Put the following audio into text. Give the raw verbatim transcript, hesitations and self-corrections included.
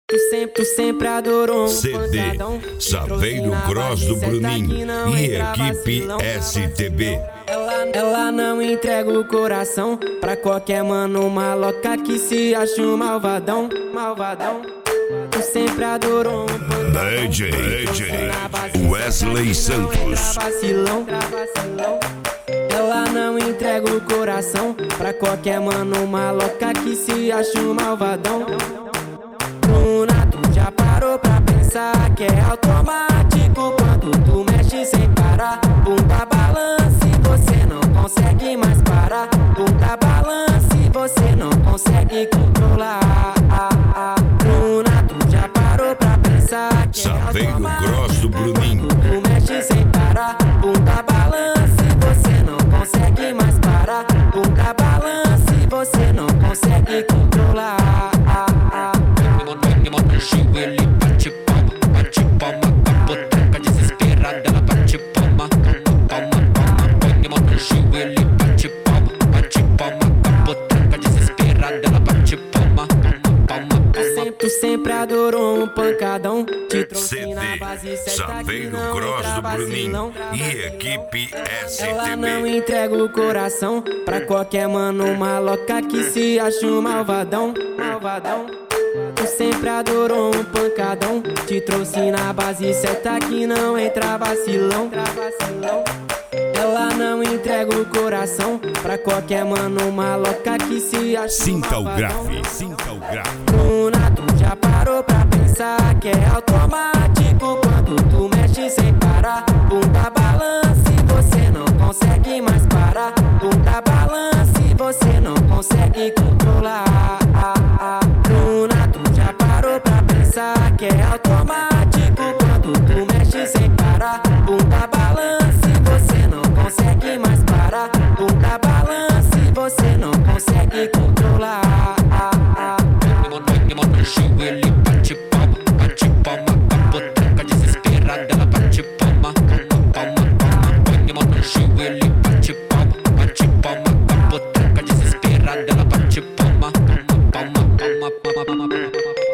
Tu sempre, tu sempre adorou um C D pancadão. Saveiro Cross do Bruninho e equipe S T B. Ela, ela não entrega o coração pra qualquer mano maloca que se acha um malvadão, malvadão. Tu sempre adorou um pancadão. D J, D J Wesley Santos. Vacilão, vacilão. Ela não entrega o coração pra qualquer mano maloca que se acha um malvadão. Bruna, tu já parou pra pensar que é automático quando tu mexe sem parar? Bunda balance, você não consegue mais parar. Bunda balance, você não consegue controlar. Bruna, tu já parou pra pensar que é Saveiro automático Cross do Bruninho. quando tu mexe sem parar? Bunda balance, você não consegue mais parar. Bunda balance, você não consegue controlar. Ele bate palma, bate palma, capoteca desesperada, ela bate palma, palma, palma, põe mão no gil, ele bate palma, bate palma, capoteca desesperada, ela bate palma, palma, palma. Tu sempre, tu sempre adorou um pancadão, te trouxe C na D base certa que Saveiro não Cross entra do Bruninho vacilão. e equipe S Ela T não B. entrega o coração pra qualquer mano maloca que se acha um malvadão, malvadão. Tu sempre adorou um pancadão, te trouxe na base certa que não entra vacilão, vacilão. Ela não entrega o coração pra qualquer mano maloca que se acha um Sinta o malvadão. grave, sinta o grave. Bruna, tu já parou pra pensar que é automático quando tu mexe sem parar? Bunda balance, você não consegue mais parar. Bunda balance, você não consegue controlar. Bruna, tu já parou pra pensar que é automático quando tu mexe sem parar? Bunda balance, você não consegue mais parar. Bunda balance, você não consegue controlar. Põe mão no gil, ele bate palma, bate palma, capoteca desesperada, ela bate palma, palma, palma, põe mão no gil, ele bate palma, bate palma, capoteca desesperada, ela bate palma, palma, palma, palma, palma, palma.